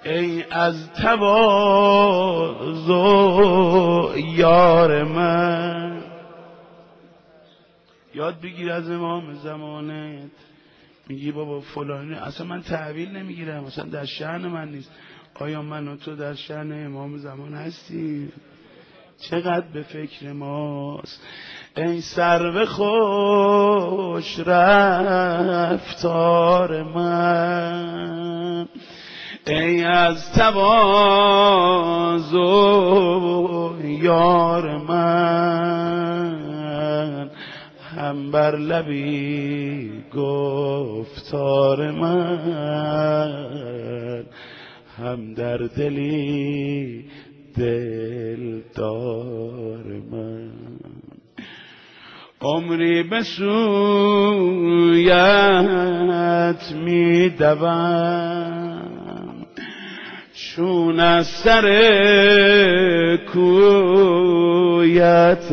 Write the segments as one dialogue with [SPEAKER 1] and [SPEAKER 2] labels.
[SPEAKER 1] ای از تواضع یار من. یاد بگیر از امام زمانت. میگی بابا فلانی، اصلا من تحویل نمیگیرم، اصلا در شأن من نیست. آیا من و تو در شأن امام زمان هستیم؟ چقدر به فکر ماست. ای سرو خوش رفتار من، ای از تواضع یار من، هم بر لبی گفتار من، هم در دلی دلدار من. عمری به سویت می دوم، چون از سر کویت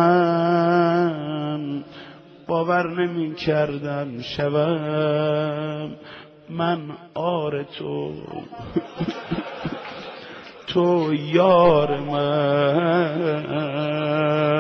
[SPEAKER 1] روم، باور نمی کردم شوم من آر تو تو یار من.